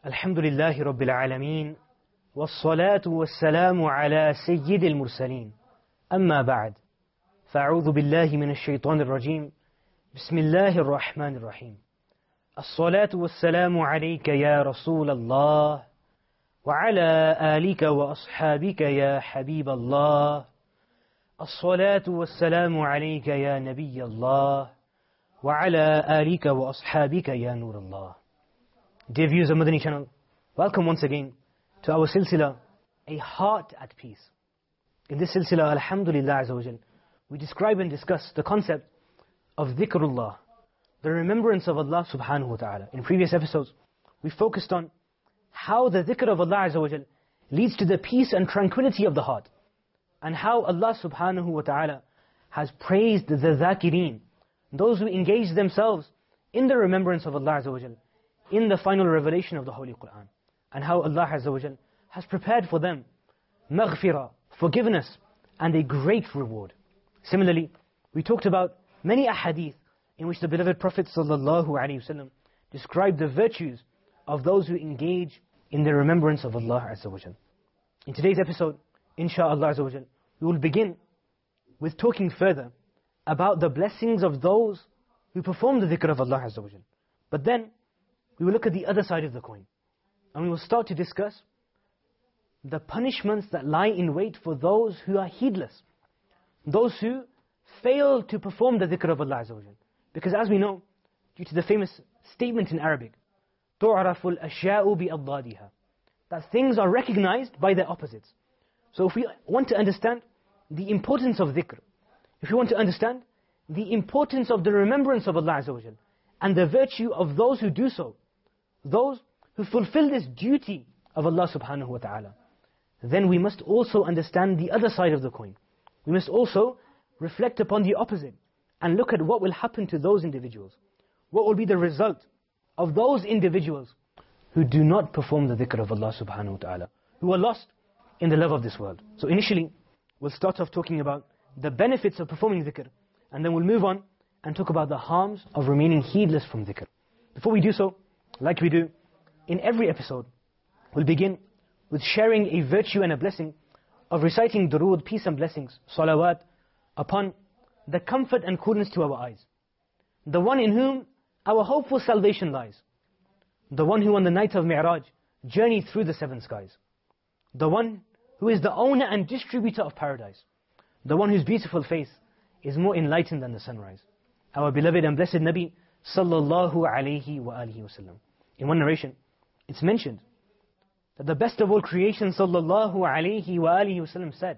الحمد لله رب العالمين والصلاة والسلام على سيد المرسلين أما بعد فأعوذ بالله من الشيطان الرجيم بسم الله الرحمن الرحيم الصلاة والسلام عليك يا رسول الله وعلى آلك وأصحابك يا حبيب الله الصلاة والسلام عليك يا نبي الله وعلى آلك وأصحابك يا نور الله. Dear viewers of Madani channel, welcome once again to our silsila, A Heart at Peace. In this silsila, Alhamdulillah Azza wa Jal, we describe and discuss the concept of dhikrullah, the remembrance of Allah subhanahu wa ta'ala. In previous episodes, we focused on how the dhikr of Allah Azza wa Jal leads to the peace and tranquility of the heart, and how Allah subhanahu wa ta'ala has praised the dhakireen, those who engage themselves in the remembrance of Allah Azza wa Jal, in the final revelation of the Holy Quran, and how Allah Azza wa Jal has prepared for them maghfirah, forgiveness, and a great reward. Similarly, we talked about many ahadith in which the beloved Prophet sallallahu alaihi wasallam described the virtues of those who engage in the remembrance of Allah Azza wa Jal. In today's episode, insha'Allah Azza wa Jal, we will begin with talking further about the blessings of those who perform the dhikr of Allah Azza wa Jal. But then, we will look at the other side of the coin, and we will start to discuss the punishments that lie in wait for those who are heedless, those who fail to perform the dhikr of Allah Azza wa Jal. Because as we know, due to the famous statement in Arabic, تُعْرَفُ الْأَشْيَاءُ بِأَضْدَادِهَا, that things are recognized by their opposites. So if we want to understand the importance of dhikr, if we want to understand the importance of the remembrance of Allah Azza wa Jal, and the virtue of those who do so, those who fulfill this duty of Allah subhanahu wa ta'ala, then we must also understand the other side of the coin. We must also reflect upon the opposite and look at what will happen to those individuals. What will be the result of those individuals who do not perform the dhikr of Allah subhanahu wa ta'ala, who are lost in the love of this world. So initially, we'll start off talking about the benefits of performing dhikr, and then we'll move on and talk about the harms of remaining heedless from dhikr. Before we do so, like we do in every episode, we'll begin with sharing a virtue and a blessing of reciting durood, peace and blessings, salawat, upon the comfort and coolness to our eyes, the one in whom our hope for salvation lies, the one who on the night of Mi'raj journeyed through the seven skies, the one who is the owner and distributor of paradise, the one whose beautiful face is more enlightened than the sunrise, our beloved and blessed Nabi sallallahu alayhi wa alihi wasallam. In one narration, it's mentioned that the best of all creation sallallahu alayhi wa alihi wasallam said,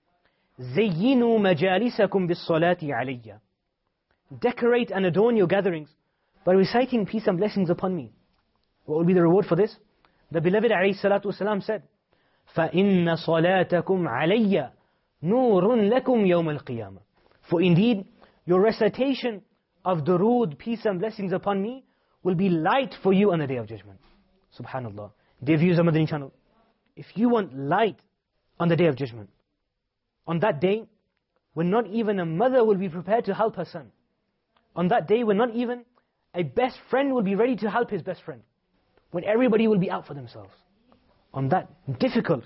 زَيِّنُوا مَجَالِسَكُمْ بِالصَّلَاةِ عَلَيَّ, decorate and adorn your gatherings by reciting peace and blessings upon me. What will be the reward for this? The beloved alayhi salatu wasalam said, فَإِنَّ صَلَاتَكُمْ عَلَيَّ نُورٌ لَكُمْ يَوْمَ الْقِيَامَةِ, for indeed your recitation of durood, peace and blessings upon me, will be light for you on the Day of Judgment. Subhanallah. Dear viewers of Madani channel, if you want light on the Day of Judgment, on that day when not even a mother will be prepared to help her son, on that day when not even a best friend will be ready to help his best friend, when everybody will be out for themselves, on that difficult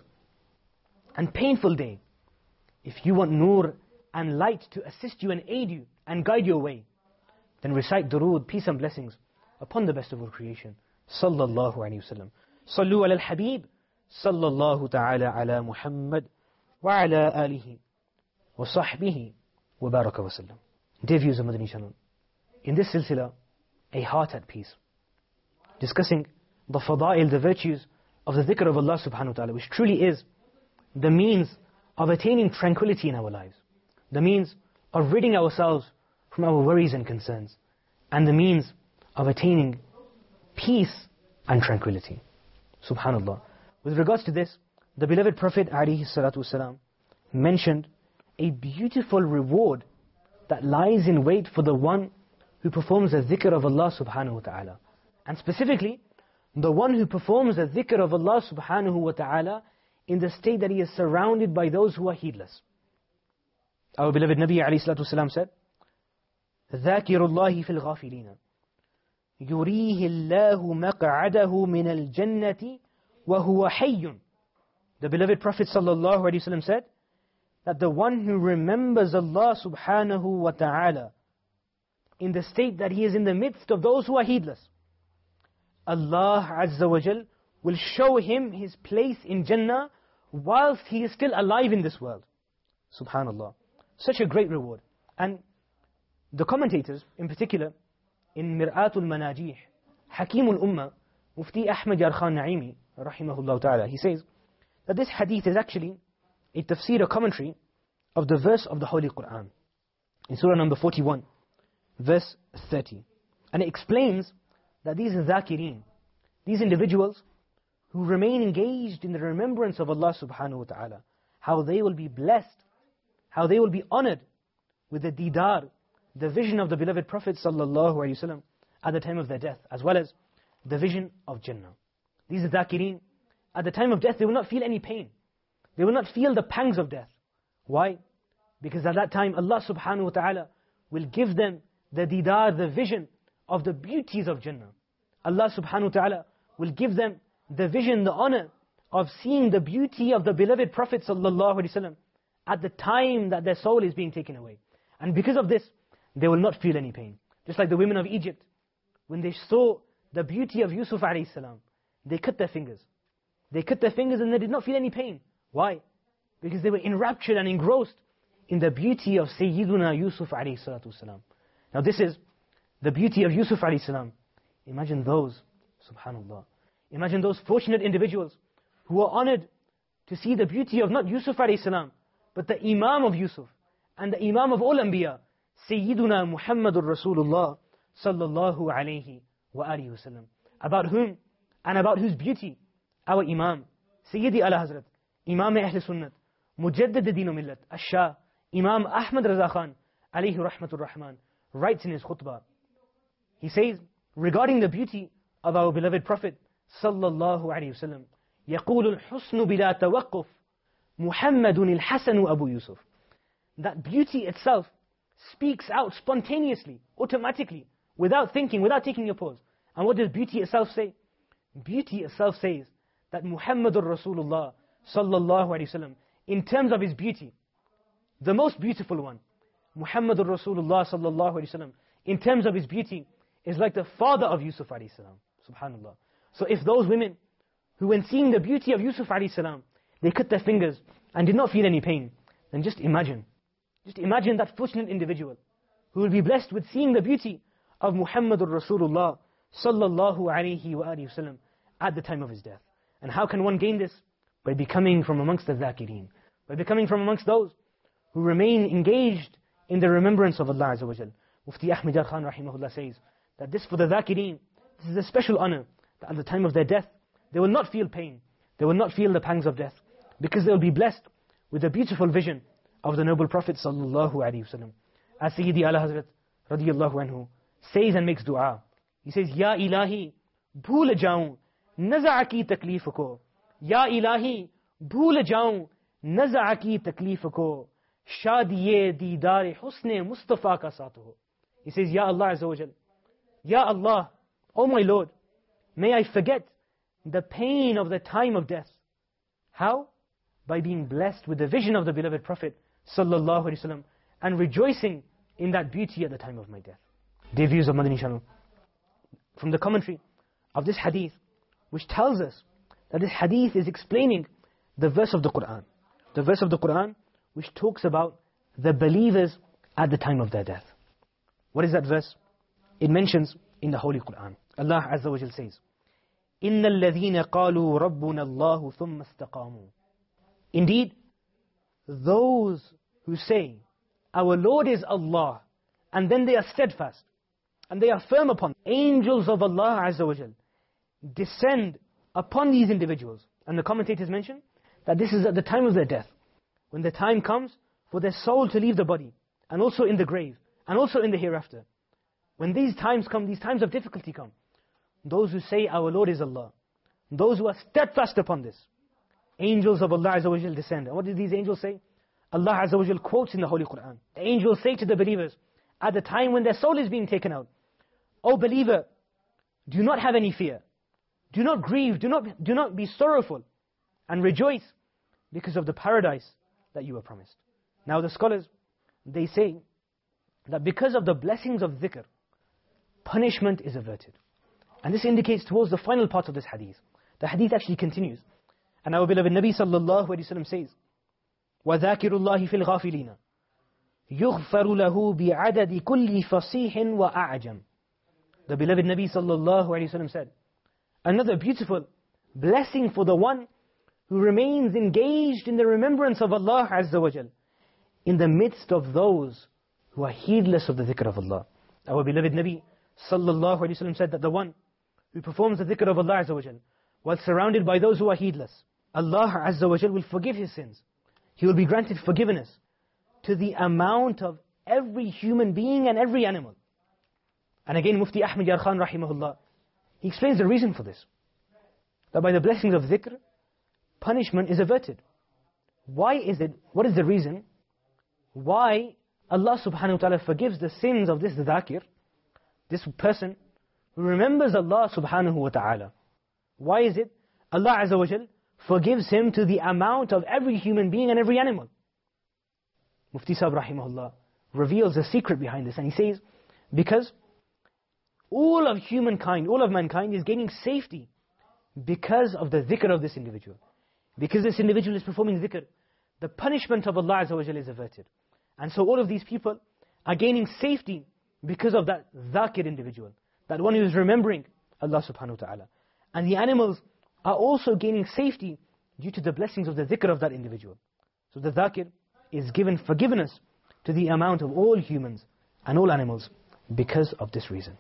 and painful day, if you want nur and light to assist you and aid you and guide your way, then recite durood, peace and blessings upon the best of all creation, sallallahu alayhi wa sallam. Sallu ala al-habib, sallallahu ta'ala ala Muhammad, wa ala alihi, wa sahbihi, wa baraka wa sallam. Dear viewers of Madani channel, in this silsila, A Heart at Peace, discussing the fada'il, the virtues of the dhikr of Allah subhanahu wa ta'ala, which truly is the means of attaining tranquility in our lives, the means of ridding ourselves from our worries and concerns, and the means of attaining peace and tranquility. Subhanallah. With regards to this, the beloved Prophet ﷺ mentioned a beautiful reward that lies in wait for the one who performs the dhikr of Allah subhanahu wa ta'ala. And specifically, the one who performs the dhikr of Allah subhanahu wa ta'ala in the state that he is surrounded by those who are heedless. Our beloved Nabi ﷺ said, ذَاكِرُ اللَّهِ فِي الْغَافِلِينَ, يُرِيهِ اللَّهُ مَقْعَدَهُ مِنَ الْجَنَّةِ وَهُوَ حَيٌّ. The beloved Prophet sallallahu alaihi wasallam said that the one who remembers Allah subhanahu wa ta'ala in the state that he is in the midst of those who are heedless, Allah Azza wa Jal will show him his place in Jannah whilst he is still alive in this world. Subhanallah. Such a great reward. And the commentators, in particular, in Mir'atul Manajih, Hakimul Ummah, Mufti Ahmad Yar Khan Naimi, rahimahullah ta'ala, he says that this hadith is actually a tafsir, a commentary of the verse of the Holy Quran, in Surah number 41, verse 30. And it explains that these dhakirin, these individuals who remain engaged in the remembrance of Allah subhanahu wa ta'ala, how they will be blessed, how they will be honored with the didar, the vision of the beloved Prophet sallallahu alaihi wasallam at the time of their death, as well as the vision of Jannah. These dhakirin, at the time of death, they will not feel any pain. They will not feel the pangs of death. Why? Because at that time, Allah subhanahu wa ta'ala will give them the didar, the vision of the beauties of Jannah. Allah subhanahu wa ta'ala will give them the vision, the honor of seeing the beauty of the beloved Prophet sallallahu alaihi wasallam at the time that their soul is being taken away. And because of this, they will not feel any pain. Just like the women of Egypt, when they saw the beauty of Yusuf alayhi salam, they cut their fingers. They cut their fingers and they did not feel any pain. Why? Because they were enraptured and engrossed in the beauty of Sayyiduna Yusuf alayhi salatu salam. Now this is the beauty of Yusuf alayhi salam. Imagine those, subhanallah. Imagine those fortunate individuals who are honored to see the beauty of not Yusuf alayhi salam, but the Imam of Yusuf and the Imam of all Anbiya, Sayyiduna Muhammadur Rasulullah sallallahu alayhi wa alihi wasallam. About whom and about whose beauty our Imam, Sayyidi Ala Hazrat, Imam Ahl Sunnat, Mujaddid Deen Millat, Ash-Shah, Imam Ahmad Raza Khan, alayhi rahmatur rahman, writes in his khutbah. He says, regarding the beauty of our beloved Prophet sallallahu alayhi wasallam, يقول الحسن بلا توقف محمد الحسن أبو يوسف. That beauty itself speaks out spontaneously, automatically, without thinking, without taking a pause. And what does beauty itself say? Beauty itself says that Muhammadur Rasulullah sallallahu alayhi wasallam, in terms of his beauty, the most beautiful one, Muhammadur Rasulullah sallallahu alayhi wasallam, in terms of his beauty, is like the father of Yusuf alayhi salam. Subhanallah. So if those women who, when seeing the beauty of Yusuf alayhi salam, they cut their fingers and did not feel any pain, then just imagine that fortunate individual who will be blessed with seeing the beauty of Muhammadur Rasulullah sallallahu alayhi wa alihi wasallam at the time of his death. And how can one gain this? By becoming from amongst the dhakirin, by becoming from amongst those who remain engaged in the remembrance of Allah Azza wa Jal. Mufti Ahmad Yar Khan rahimahullah says that this for the dhakirin, this is a special honor, that at the time of their death, they will not feel pain, they will not feel the pangs of death, because they will be blessed with the beautiful vision of the noble Prophet sallallahu alaihi wasallam. As Sayyidi Ala Hazrat radiyallahu anhu says and makes dua, he says, Ya ilahi, bhool jaun naza ki taklif ko. Ya ilahi, bhool jaun naza ki taklif ko. Shadiye didar husne Mustafa ka saath ho. He says, Ya Allah Azza wa Jal, Ya Allah, oh my Lord, may I forget the pain of the time of death. How? By being blessed with the vision of the beloved Prophet sallallahu alaihi wasallam and rejoicing in that beauty at the time of my death. Dear viewers of Madani Channel, from the commentary of this hadith, which tells us that this hadith is explaining the verse of the Quran. The verse of the Quran which talks about the believers at the time of their death. What is that verse? It mentions in the Holy Quran. Allah Azza wa Jal says, إِنَّ الَّذِينَ قَالُوا رَبُّنَا اللَّهُ ثُمَّ اسْتَقَامُوا. Indeed, those who say, our Lord is Allah, and then they are steadfast, and they are firm upon, angels of Allah Azza wa Jal descend upon these individuals. And the commentators mention that this is at the time of their death, when the time comes for their soul to leave the body, and also in the grave, and also in the hereafter. When these times come, these times of difficulty come, those who say our Lord is Allah, those who are steadfast upon this, angels of Allah Azza wa Jal descend. And what did these angels say? Allah Azza wa Jal quotes in the Holy Quran. The angels say to the believers, at the time when their soul is being taken out, O believer, do not have any fear. Do not grieve, do not be sorrowful, and rejoice because of the paradise that you were promised. Now the scholars, they say that because of the blessings of dhikr, punishment is averted. And this indicates towards the final part of this hadith. The hadith actually continues. And our beloved Nabi sallallahu alayhi wa sallam says, وَذَاكِرُ اللَّهِ فِي الْغَافِلِينَ يُغْفَرُ لَهُ بِعَدَدِ كُلِّ فَصِيحٍ وَأَعْجَمٍ. The beloved Nabi sallallahu alayhi wa sallam said, another beautiful blessing for the one who remains engaged in the remembrance of Allah Azza wa Jal, in the midst of those who are heedless of the dhikr of Allah. Our beloved Nabi sallallahu alayhi wa sallam said that the one who performs the dhikr of Allah Azza wa Jal, while surrounded by those who are heedless, Allah Azza wa Jal will forgive his sins. He will be granted forgiveness to the amount of every human being and every animal. And again, Mufti Ahmad Yar Khan rahimahullah, he explains the reason for this. That by the blessings of dhikr, punishment is averted. Why is it? What is the reason why Allah subhanahu wa ta'ala forgives the sins of this dhakir, this person who remembers Allah subhanahu wa ta'ala? Why is it Allah Azza wa Jal forgives him to the amount of every human being and every animal? Mufti Sahib rahimahullah reveals a secret behind this, and he says, because all of humankind, all of mankind is gaining safety because of the dhikr of this individual. Because this individual is performing dhikr, the punishment of Allah Azza wa Jal is averted. And so all of these people are gaining safety because of that dhakir individual, that one who is remembering Allah subhanahu wa ta'ala. And the animals are also gaining safety due to the blessings of the dhikr of that individual. So the dhakir is given forgiveness to the amount of all humans and all animals because of this reason.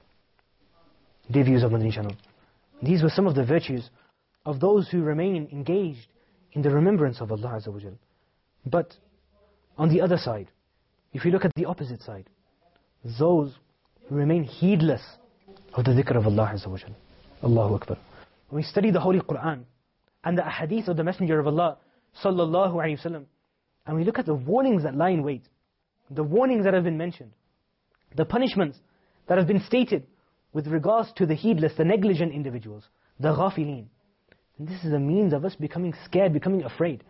Dear viewers of Madani Channel, these were some of the virtues of those who remain engaged in the remembrance of Allah Azza wa Jal. But on the other side, if you look at the opposite side, those who remain heedless of the dhikr of Allah Azza wa Jal. Allahu Akbar. When we study the Holy Quran and the ahadith of the Messenger of Allah sallallahu alayhi wa sallam, and we look at the warnings that lie in wait, the warnings that have been mentioned, the punishments that have been stated with regards to the heedless, the negligent individuals, the ghafilin, and this is a means of us becoming scared, becoming afraid.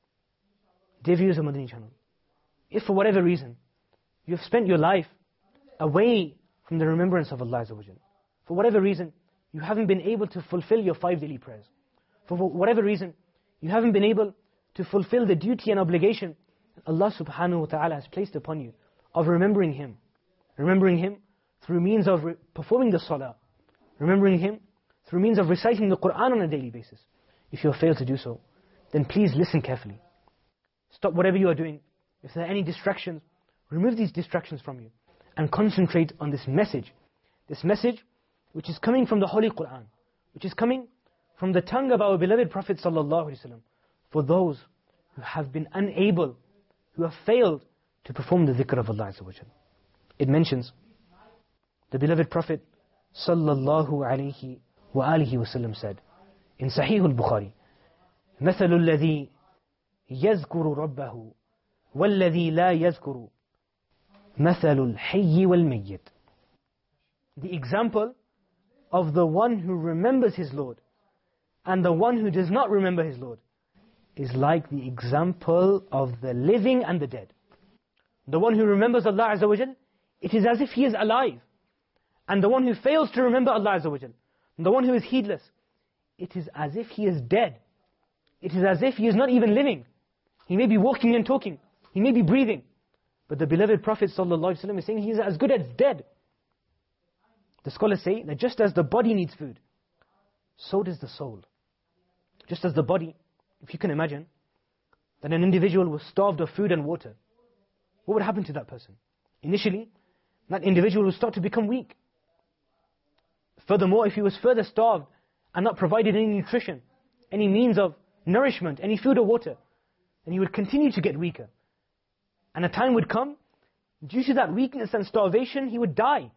Dear viewers of Madani Channel, if for whatever reason you have spent your life away from the remembrance of Allah Azza wa Jal, for whatever reason you haven't been able to fulfill your 5 daily prayers, for whatever reason you haven't been able to fulfill the duty and obligation that Allah subhanahu wa ta'ala has placed upon you of remembering Him through means of performing the salah, remembering Him through means of reciting the Qur'an on a daily basis. If you have failed to do so, then please listen carefully. Stop whatever you are doing. If there are any distractions, remove these distractions from you and concentrate on this message which is coming from the Holy Qur'an, which is coming from the tongue of our beloved Prophet sallallahu alaihi wasallam, for those who have been unable, who have failed to perform the dhikr of Allah Azza wa Jal. It mentions the beloved Prophet sallallahu alaihi wa alihi wasallam said in Sahih al-Bukhari, مثل الذي يذكر ربه والذي لا يذكر مثل الحي والميت. The example of the one who remembers his Lord and the one who does not remember his Lord is like the example of the living and the dead. The one who remembers Allah Azza wa Jal, it is as if he is alive. And the one who fails to remember Allah Azza wa Jal, the one who is heedless, it is as if he is dead. It is as if he is not even living. He may be walking and talking, he may be breathing, but the beloved Prophet ﷺ is saying he is as good as dead. The scholars say that just as the body needs food, so does the soul. Just as the body, if you can imagine, that an individual was starved of food and water, what would happen to that person? Initially, that individual would start to become weak. Furthermore, if he was further starved and not provided any nutrition, any means of nourishment, any food or water, then he would continue to get weaker. And a time would come, due to that weakness and starvation, he would die.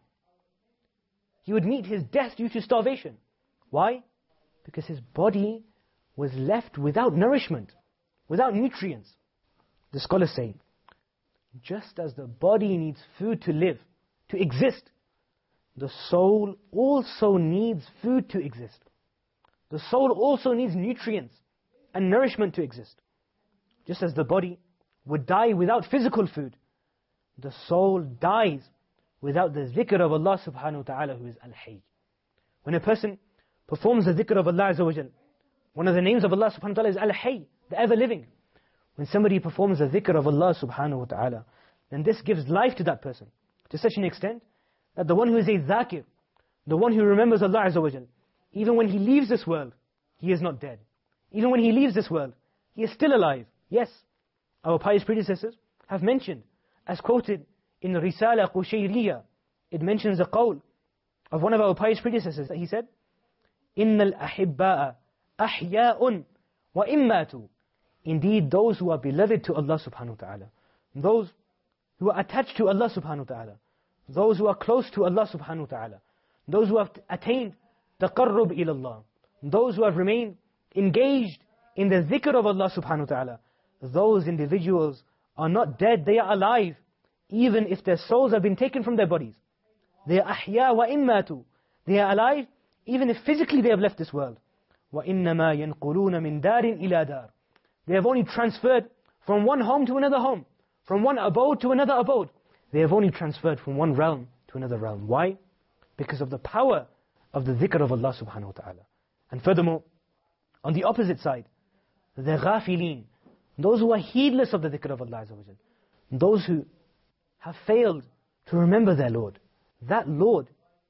He would meet his death due to starvation. Why? Because his body was left without nourishment, without nutrients. The scholars say, just as the body needs food to live, to exist, the soul also needs food to exist. The soul also needs nutrients and nourishment to exist. Just as the body would die without physical food, the soul dies without the dhikr of Allah subhanahu wa ta'ala, who is Al-Hayy. When a person performs the dhikr of Allah Azza wa Jal, one of the names of Allah subhanahu wa ta'ala is Al-Hayy, the ever-living. When somebody performs the dhikr of Allah subhanahu wa ta'ala, then this gives life to that person, to such an extent that the one who is a dhakir, the one who remembers Allah Azza wa Jal, even when he leaves this world, he is not dead. Even when he leaves this world, he is still alive. Yes, our pious predecessors have mentioned, as quoted in the Risala Qushayriya, it mentions a qawl of one of our pious predecessors that he said, إِنَّ الْأَحِبَّاءَ أَحْيَاءٌ وَإِن مَاتُوا. Indeed, those who are beloved to Allah subhanahu wa ta'ala, those who are attached to Allah subhanahu wa ta'ala, those who are close to Allah subhanahu wa ta'ala, those who have attained taqarrub ila Allah, those who have remained engaged in the dhikr of Allah subhanahu wa ta'ala, those individuals are not dead, they are alive, even if their souls have been taken from their bodies. They are ahya wa in matu. They are alive, even if physically they have left this world. وَإِنَّمَا يَنْقُلُونَ مِنْ دَارٍ إِلَى دَارٍ. They have only transferred from one home to another home, from one abode to another abode. They have only transferred from one realm to another realm. Why? Because of the power of the dhikr of Allah subhanahu wa ta'ala. And furthermore, on the opposite side, the ghafilin, those who are heedless of the dhikr of Allah Azza wa Jal, those who have failed to remember their Lord. That Lord,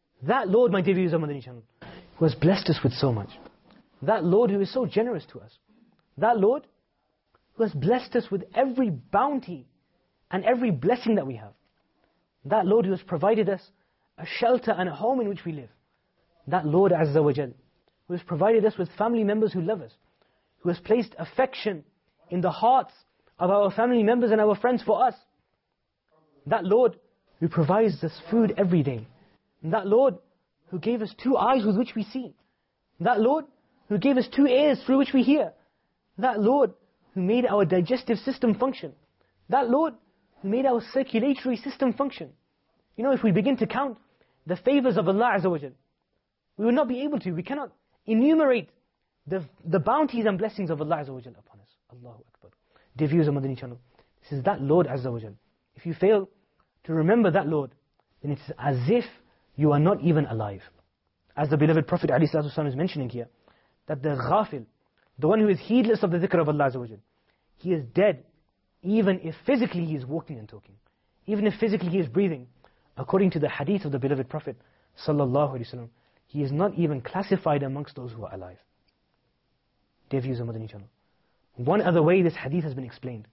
my dear viewers of Madani channel, who has blessed us with so much. That Lord who is so generous to us. That Lord who has blessed us with every bounty and every blessing that we have. That Lord who has provided us a shelter and a home in which we live. That Lord Azza wa Jal, who has provided us with family members who love us, who has placed affection in the hearts of our family members and our friends for us. That Lord who provides us food every day. That Lord who gave us 2 eyes with which we see. That Lord who gave us 2 ears through which we hear. That Lord who made our digestive system function. That Lord who made our circulatory system function. You know, if we begin to count the favors of Allah Azza wa Jal, we will not be able to. We cannot enumerate the bounties and blessings of Allah Azza wa Jal upon us. Allahu Akbar. Dear viewers of Madani channel, this is that Lord Azza wa Jal. If you fail to remember that Lord, then it's as if you are not even alive. As the beloved Prophet ﷺ is mentioning here, that the ghafil, the one who is heedless of the dhikr of Allah Azza wa Jal, he is dead even if physically he is walking and talking. Even if physically he is breathing. According to the hadith of the beloved Prophet ﷺ, he is not even classified amongst those who are alive. Dear viewers of Madani channel, one other way this hadith has been explained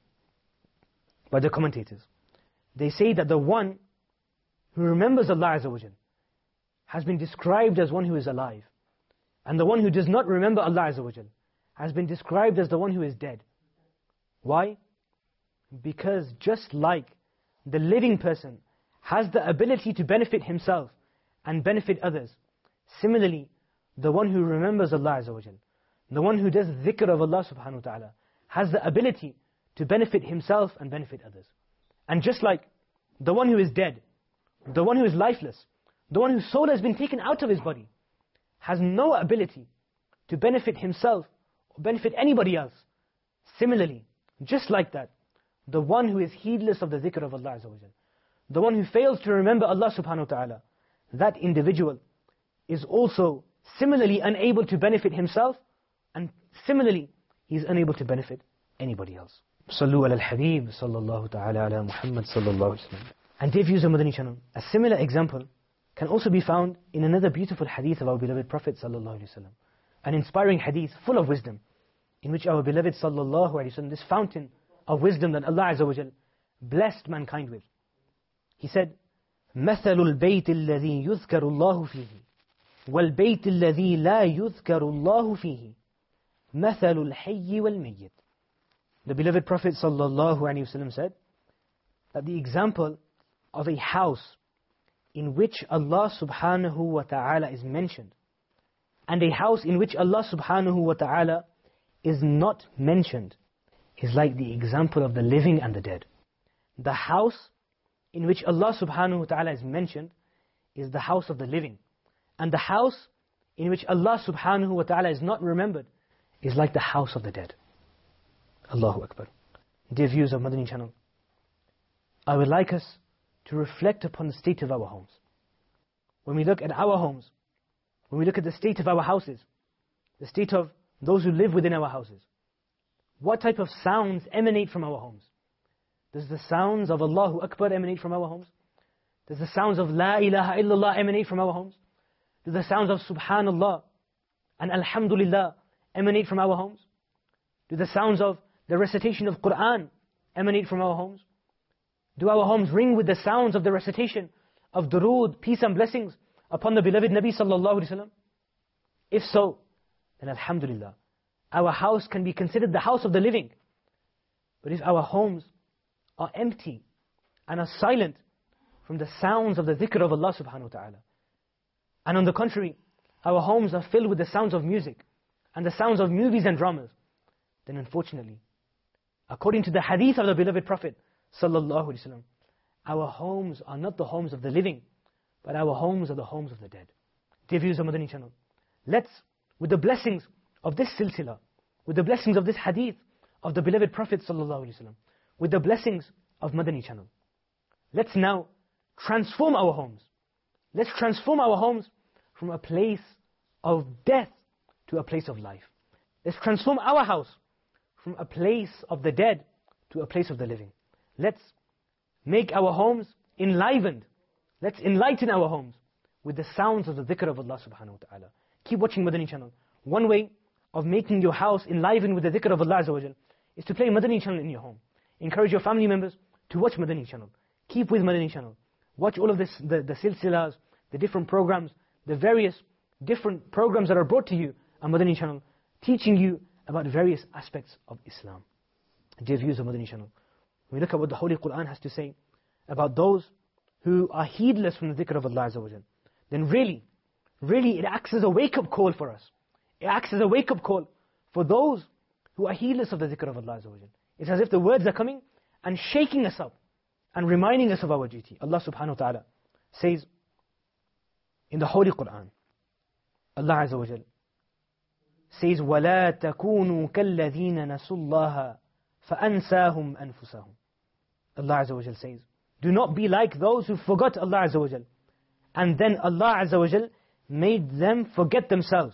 by the commentators. They say that the one who remembers Allah Azza wa Jal has been described as one who is alive. And the one who does not remember Allah Azza wa Jal has been described as the one who is dead. Why? Because just like the living person has the ability to benefit himself and benefit others, similarly, the one who remembers Allah Azza wa Jal, the one who does dhikr of Allah subhanahu wa ta'ala, has the ability to benefit himself and benefit others. And just like the one who is dead, the one who is lifeless, the one whose soul has been taken out of his body, has no ability to benefit himself or benefit anybody else. Similarly, just like that, the one who is heedless of the dhikr of Allah Azza wa Jal, the one who fails to remember Allah subhanahu wa ta'ala, that individual is also similarly unable to benefit himself, and similarly he is unable to benefit anybody else. Sallu ala al-Habib sallallahu ta'ala ala Muhammad sallallahu alayhi wa sallam. And dear viewers of Madani channel, a similar example can also be found in another beautiful hadith of our beloved Prophet sallallahu alayhi wa sallam. An inspiring hadith full of wisdom, in which our beloved sallallahu alayhi wa sallam, this fountain of wisdom that Allah Azza wa Jal blessed mankind with. He said, مَثَلُ الْبَيْتِ الَّذِي يُذْكَرُ اللَّهُ فِيهِ وَالْبَيْتِ الَّذِي لَا يُذْكَرُ اللَّهُ فِيهِ مَثَلُ الْحَيِّ وَالْمَيِّتِ. The beloved Prophet sallallahu alayhi wa sallam said that the example of a house in which Allah subhanahu wa ta'ala is mentioned, and a house in which Allah subhanahu wa ta'ala is not mentioned, is like the example of the living and the dead. The house in which Allah subhanahu wa ta'ala is mentioned is the house of the living. And the house in which Allah subhanahu wa ta'ala is not remembered is like the house of the dead. Allahu Akbar. Dear viewers of Madani channel, I would like us to reflect upon the state of our homes. When we look at our homes, when we look at the state of our houses, the state of those who live within our houses, what type of sounds emanate from our homes? Does the sounds of Allahu Akbar emanate from our homes? Does the sounds of La ilaha illallah emanate from our homes? Do the sounds of Subhanallah and Alhamdulillah emanate from our homes? Do the sounds of the recitation of Quran emanate from our homes? Do our homes ring with the sounds of the recitation of durood, peace and blessings upon the beloved Nabi sallallahu alaihi wasallam? If so, then Alhamdulillah, our house can be considered the house of the living. But if our homes are empty and are silent from the sounds of the dhikr of Allah subhanahu wa ta'ala, and on the contrary, our homes are filled with the sounds of music and the sounds of movies and dramas, then unfortunately, according to the hadith of the beloved Prophet sallallahu alaihi wasallam, our homes are not the homes of the living, but our homes are the homes of the dead. Dear viewers of Madani channel, let's, with the blessings of this silsila, with the blessings of this hadith of the beloved Prophet sallallahu alaihi wasallam, with the blessings of Madani channel, let's now transform our homes. Let's transform our homes from a place of death to a place of life. Let's transform our house from a place of the dead to a place of the living. Let's make our homes enlivened. Let's enlighten our homes with the sounds of the dhikr of Allah subhanahu wa ta'ala. Keep watching Madani channel. One way of making your house enlivened with the dhikr of Allah Azza wa Jal is to play Madani channel in your home. Encourage your family members to watch Madani channel. Keep with Madani channel. Watch all of this, the silsilas, the different programs, the various different programs that are brought to you on Madani channel, teaching you about various aspects of Islam. Dear viewers of Madani channel, when we look at what the Holy Quran has to say about those who are heedless from the dhikr of Allah Azza wa Jal, then really it acts as a wake-up call for us. It acts as a wake-up call for those who are heedless of the dhikr of Allah Azza wa Jal. It's as if the words are coming and shaking us up and reminding us of our duty. Allah subhanahu wa ta'ala says in the Holy Quran, Allah Azza wa Jal says, وَلَا تَكُونُوا كَالَّذِينَ نَسُوا اللَّهَ فَأَنْسَاهُمْ أَنفُسَهُمْ. Allah Azza wa Jal says, do not be like those who forgot Allah Azza wa Jal, and then Allah Azza wa Jal made them forget themselves.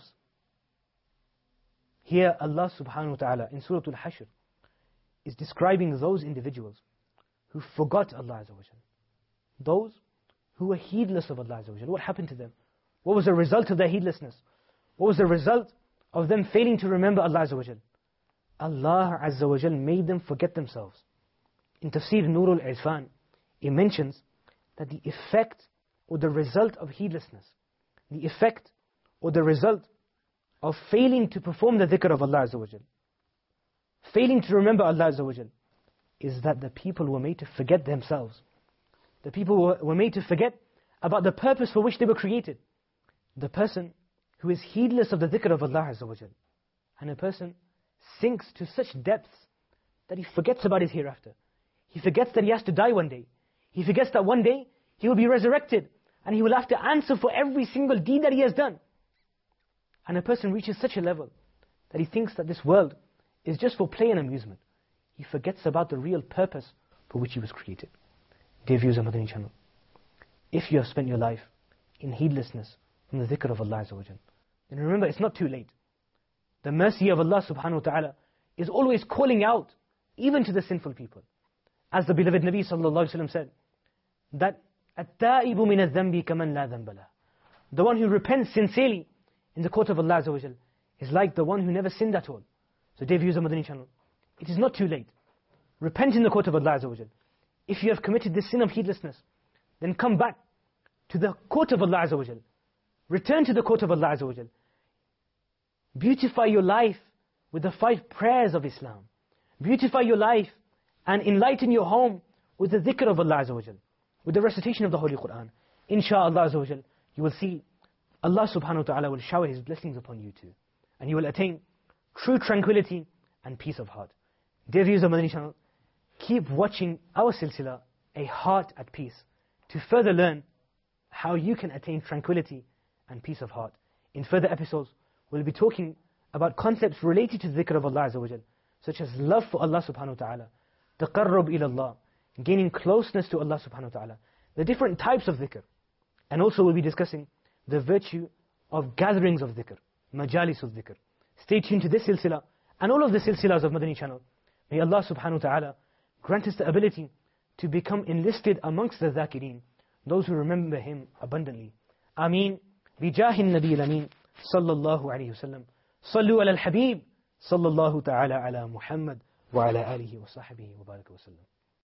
Here Allah subhanahu wa ta'ala in Surah Al-Hashr is describing those individuals who forgot Allah Azza wa Jal. Those who were heedless of Allah Azza wa Jal. What happened to them? What was the result of their heedlessness? What was the result of them failing to remember Allah Azza wa Jal? Allah Azza wa Jal made them forget themselves. In Tafsir Nur al-Irfan, it mentions that the effect or the result of heedlessness, the effect or the result of failing to perform the dhikr of Allah Azza wa Jal, failing to remember Allah Azza wa Jal, is that the people were made to forget themselves. The people were made to forget about the purpose for which they were created. The person who is heedless of the dhikr of Allah Azza wa Jal, and a person sinks to such depths that he forgets about his hereafter. He forgets that he has to die one day. He forgets that one day he will be resurrected and he will have to answer for every single deed that he has done. And a person reaches such a level that he thinks that this world is just for play and amusement. He forgets about the real purpose for which he was created. Dear viewers of Madani channel, if you have spent your life in heedlessness from the dhikr of Allah Azza wa Jal, then remember it's not too late. The mercy of Allah subhanahu wa ta'ala is always calling out even to the sinful people. As the beloved Nabi sallallahu alaihi wasallam said, that التائب من الذنب كمن لا ذنب له. The one who repents sincerely in the court of Allah Azza wa Jal is like the one who never sinned at all. So dear viewers of Madani channel, it is not too late. Repent in the court of Allah Azza wa Jal. If you have committed this sin of heedlessness, then come back to the court of Allah Azza wa Jal. Return to the court of Allah Azza wa Jal. Beautify your life with the 5 prayers of Islam. Beautify your life and enlighten your home with the dhikr of Allah Azza wa Jal, with the recitation of the Holy Quran. Insha'Allah Azza wa Jal, you will see Allah subhanahu wa ta'ala will shower His blessings upon you too. And you will attain true tranquility and peace of heart. Dear viewers of Madani channel, keep watching our silsila, A Heart at Peace, to further learn how you can attain tranquility and peace of heart. In further episodes, we'll be talking about concepts related to the dhikr of Allah Azza wa Jal, such as love for Allah subhanahu wa ta'ala, taqarrub ila Allah, gaining closeness to Allah subhanahu wa ta'ala, the different types of dhikr. And also we'll be discussing the virtue of gatherings of dhikr, majalis of dhikr. Stay tuned to this silsila and all of the silsilas of Madani channel. May Allah subhanahu wa ta'ala grant us the ability to become enlisted amongst the dhakireen, those who remember Him abundantly. Ameen. بجاه النبي الأمين صلى الله عليه وسلم. صلوا على الحبيب صلى الله تعالى على محمد وعلى آله وصحبه وبارك وسلم.